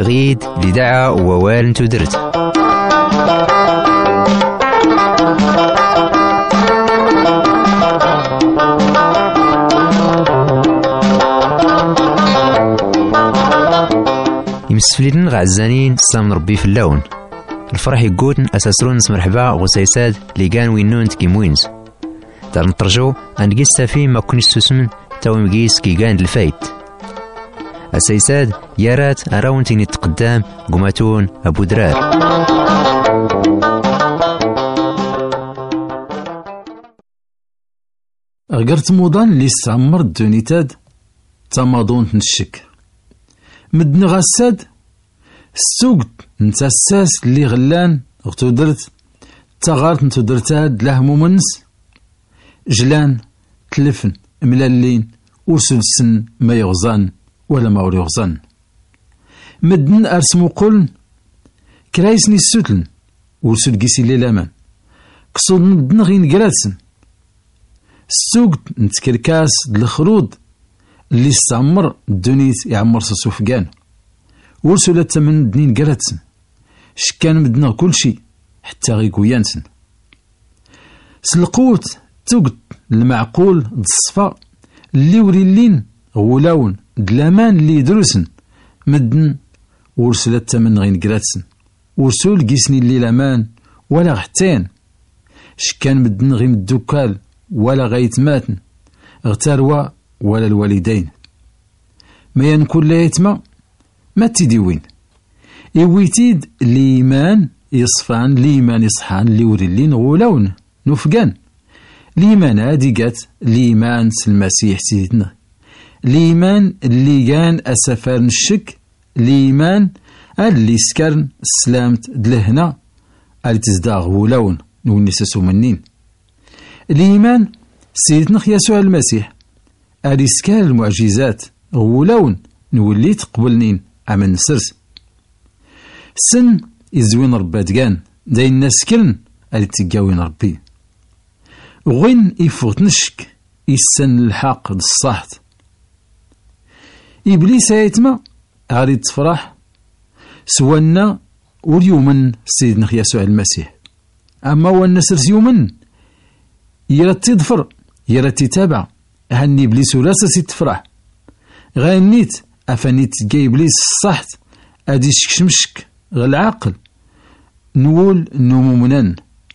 غيد لدعا ووال تدرت. يمسفلين غعزانين سلام ربي في اللون الفرح يقوتن أساسرون نس مرحبا وسيساد اللي كان وينون تكيموينز دار نترجو أن قيس فيه ما كون يستسمن تاوي مقيس كي كان الفايت السيساد يارات أراون تيني تقدام قماتون أبو درار. أقرت موضان اللي استعمر الدونيتاد تماضون تنشك مدن غساد السوق نتا الساس اللي غلان غتو درت تغارت نتو درتاد لهمو منس جلان تلفن ملالين وسلسن ما يغزان ولا ما يغزان مدن أرسمو قلن كرايسني السوتلن وسود قيسي ليلامان كصود مدن غين قراتسن السوق نتكركاس الخرود اللي استعمر الدونيت يعمر سوفقان ورسولة تمن دنين قراتسن شكان مدنا كل شي حتى غيقويانسن سلقوت توقت المعقول د الصفا اللي وريلين غولاون دلامان اللي يدرسن مدن ورسولة تمن غين قراتسن ورسول قيسني اللي لامان ولا غحتين شكان مدن غيم الدوكال ولا غيتماتن اغتاروا ولا الوالدين ما ينكون لا يتما ما تيديوين إويتيد ليمان يصفان ليمان يصحان اللي وريلين غولاون نفقان ليمان هاديقات ليمان سلمسيح سيدنا ليمان اللي كان أسفار الشك ليمان اللي سكرن سلامت دلهنا اللي تزداغ غولاون نونسسو منين ليمان سيدنا يسوع المسيح أريسكال المعجزات غولاون نولي تقبلنين عمل نسرس سن يزوين رباتكان داين الناس كلن اللي تقاوين ربي غين يفوت نشك يسن الحق بالصحت إبليس يتما غادي تفرح سوانا واليومن سيدنا يسوع المسيح أما والنسرس يومن يرتي ضفر يرتي تابع هني إبليس وراسس تفرح غانيت أفنيت جاي إبليس الصحت أدي شكشمشك غالعقل نقول نومو منان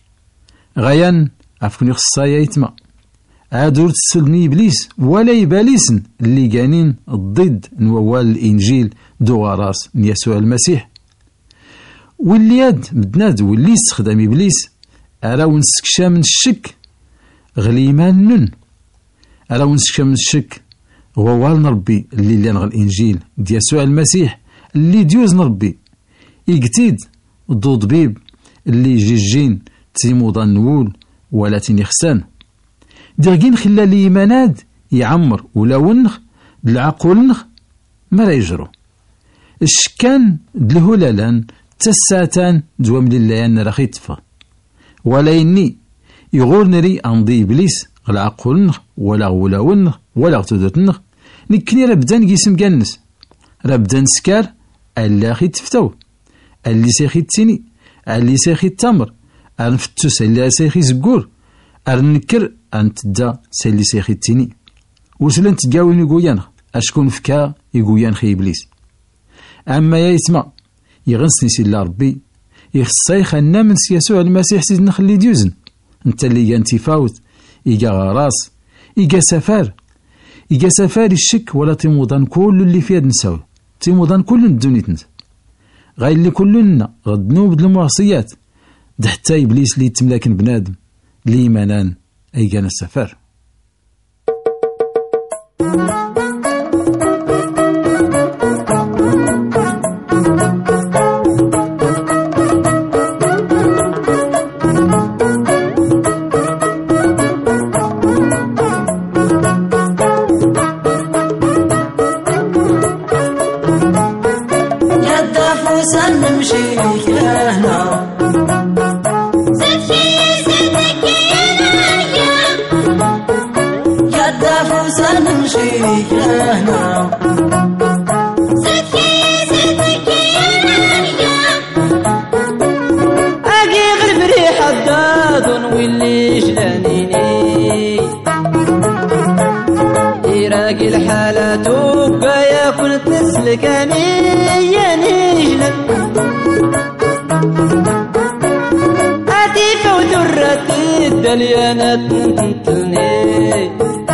غيان أفكني خصايا يتما عادور تسلني إبليس ولا يباليسن اللي جانين ضد نوال الإنجيل دوغاراس يسوع المسيح واللي ياد مدناد واللي استخدم إبليس أراو نسكشا من الشك غليمان نن أراو نسكشا من الشك غوال ربي اللي لانغ الإنجيل دي يسوع المسيح اللي ديوز ربي يقتيد ضد بيب اللي جيجين تيموضا نول ولا تنخسان ديرجين خلال إيماناد يعمر ولا ونخ العقول ما لا يجرو الشكان دلهولالان تساتان دوام لله راخي تفا ولا يني يغور نري أنضي إبليس العقول ولا غولاون ولا غتودتنخ نكني ربدان جيسم جنس ربدان سكار ألا خي تفتو اللي سيخي التيني اللي سيخي التمر أرنفتوس اللي سيخي زقور أرنكر أنت دا سيلي سيخي التيني وسلان تقاوين يقويان أشكون فكا يقويان خي إبليس أما يا يسمع يغنسني سيلا ربي يخصيخ أنا من يسوع المسيح سيدنا خلي ديوزن انت اللي جان تفاوت إيجا غراس إيجا سفار الشك ولا تيموضان كل اللي فيها نساو تيموضان كل الدنيا نت غاي اللي كلنا غد نوبد المعصيات ده حتى إبليس اللي يتملاكن بنادم لي منان أي كان السفر نمشي يا هنا زكي زكي يا وكايا كنت تسلك يا نجلك هاتي فوت الراتي الدليانات تنتلني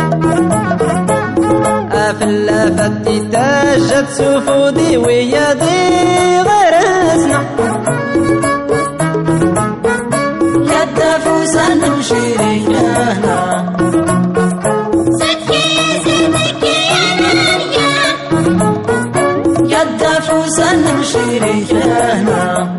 أفلا فتي تاجت سفودي ويادي غير اسمع يا فوسا نمشي رجانا فوسا نمشي رجانا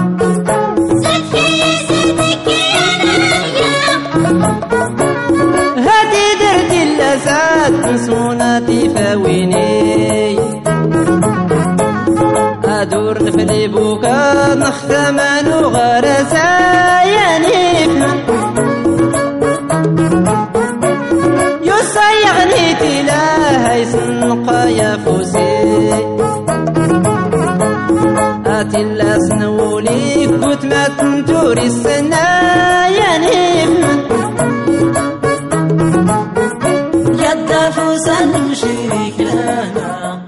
هادي درتي اللسات نسوناتي فاويني أدور نفلي بوكا نختمان وغرسا يا نفنا يصيغني تلا هيسنقا يا فوسي أتلا سنولي كنت ما تنتوري السنة يا نفنا يدا فوسا نمشي رجانا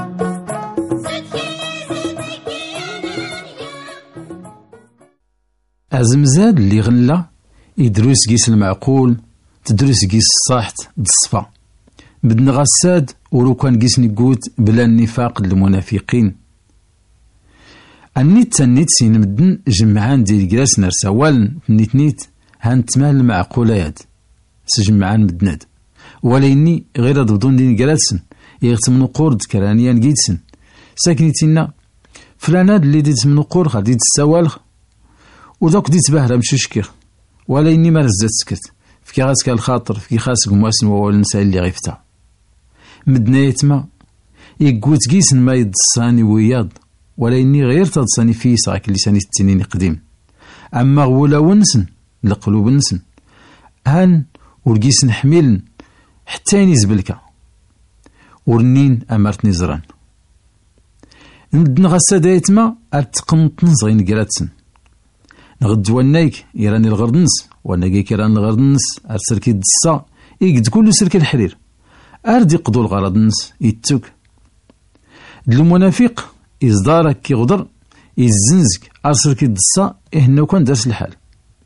أزمزاد اللي غلا يدروس قيس المعقول تدرس قيس الصاحت بالصفا بدنا غساد ولو كان قيس نقوت بلا النفاق للمنافقين النيت سين مدن جمعان ديال كراس نرسوال نيت هان تمال المعقولات سجمعان مدناد وليني غير ضدون دين كراسن يغتمنو قورد كرانيان جيدسن ساكنيتنا فلاناد اللي ديت منو قور غادي تسوالخ ودوك ديت باهرة مششكيخ وليني ما رزات سكت فكي غاسك الخاطر فكي خاسك مواسن وول نسال اللي غيفتا مدنايتما يقوت كيسن ما يدصاني وياض وليني غير تدصاني فيه صاك اللي ساني التنين قديم أما غولا ونسن لقلوب نسن هان ورقيسن حميلن حتى ينزبلكا ورنين أمرتني زران ندن غسا دايتما أتقمت نصغين قراتسن نغد ونايك يراني الغردنس وناكي كيران الغردنس أرسلكي الدسا يقد كل سلك الحرير أردي قدو الغرض النس يتوك المنافق إصدارك كي غدر يزنزك أرسلكي الدسا إهنا كان درس الحال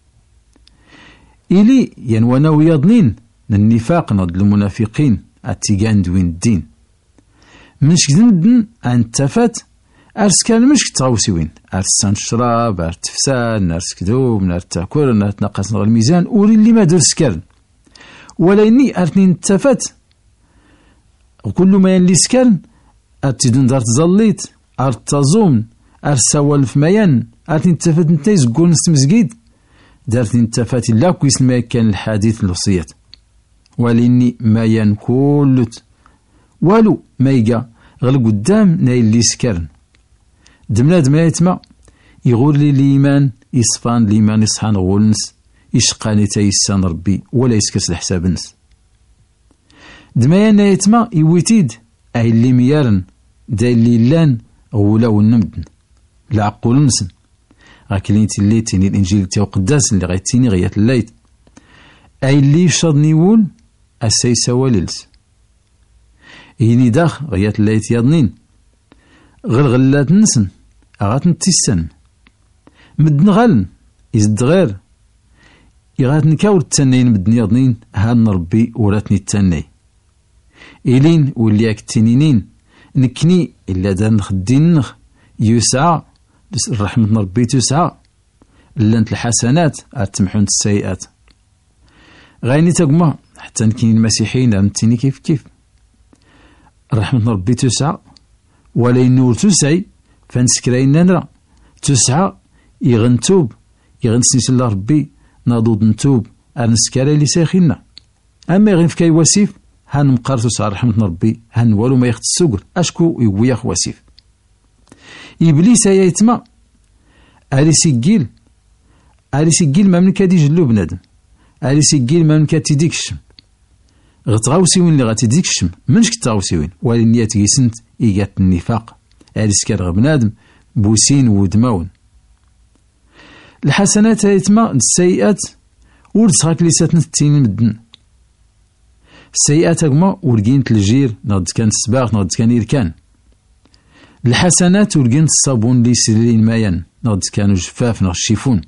إلي ينوانا وياضنين النفاق نضد المنافقين أتيقان دوين الدين منش كدن أن تفات أرس كان مش كتغوسيوين أرس نشرب أرس تفسان أرس كدوب أرس تاكل أرس نقص نغ الميزان أوري اللي ما درس كارن ولا إني أرتنين تفات وكل ما ينلي سكان أرتدن دار تزليت أرت تزوم أرس سوالف ميان أرتنين تفات نتايز قول نستمزقيد دارتنين تفات لا كويس ما كان الحديث الوصيات وليني ما ينكولت والو ما يقا غل قدام نايل لي سكرن دمناد ما يتما يغول لي الإيمان يصفان الإيمان يصحان غولنس يشقاني تايسان ربي ولا يسكس الحساب نس دمايا يتما يويتيد أي اللي ميارن دا اللي لان غولا ونمدن العقول نسن غاكلينتي اللي تيني الإنجيل تاو قداس اللي غايتيني غيات الليت أي اللي يشرني يقول السيسا واللس يني داخ غيات الليت ياضنين غلغلات نسن أغات نتيسن مدن غالن يزد غير يغات نكاور التنين مدن ياضنين هان ربي وراتني التنين إلين ولياك التنينين نكني إلا دار نخدين نخ يسعى رحمة ربي تسعى لانت الحسنات أتمحون السيئات غايني تقما حتى نكين المسيحيين أمتيني كيف كيف رحمة ربي تسعى ولا ينور تسعي فانسكراين نرى تسعى يغنتوب يغنسنيس الله ربي ناضود نتوب أنسكرا اللي ساخينا أما يغن فكاي واسيف هان مقار تسعى رحمة ربي هان والو ما يخت السوقر أشكو يوياخ واسيف إبليس يتما ألي سجيل ما من كادي جلو بنادم ألي سجيل ما من كاتي ديكشم غتغاوسيوين اللي غاتيديكشم منش كتغاوسيوين ولنيات يسنت إيجات النفاق ألي سكار بنادم بوسين ودماون الحسنات يتما السيئات ورد صغاك لي ساتن التين مدن السيئات هما ورقين الجير نغد كان السباق نغد كان إركان. الحسنات ورقين الصابون لي سلين مايان نغد كانوا جفاف نغد الشيفون.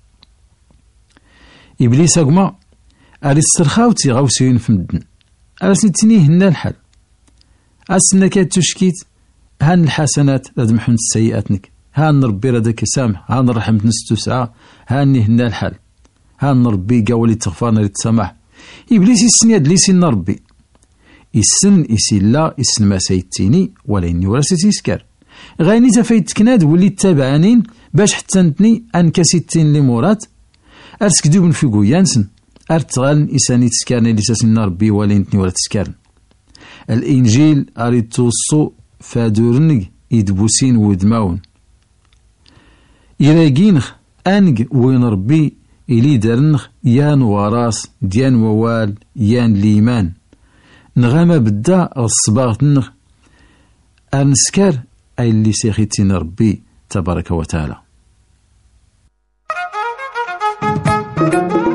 إبليس هما أري السرخاو تيغاو سيين في مدن أرسني تنيه هنا الحال أسنا كاد تشكيت هان الحسنات لازم محمد السيئاتنك هان ربي ردك سامح هان رحمة نستوسعة هاني هنا الحال هان ربي قاولي تغفرنا للتسامح. إبليس يسن يد ليسن ربي يسن يسن لا يسن ما سيتيني ولا إني ولا سيتيسكر غايني تفايت كناد ولي تابعانين باش حتى نتني أنكاسيتين لي مورات أرسك دوبن في قويانسن أرتغال إساني تسكارني لساسن ربي ولا نتني ولا تسكارن. الإنجيل أريد توصو فادورنج يدبوسين ودماون إراجينخ أنج وين ربي إلي دارنخ يان وراس ديان ووال يان ليمان نغاما بدا الصباغ أرنسكار أي اللي سيخيتين ربي تبارك وتعالى.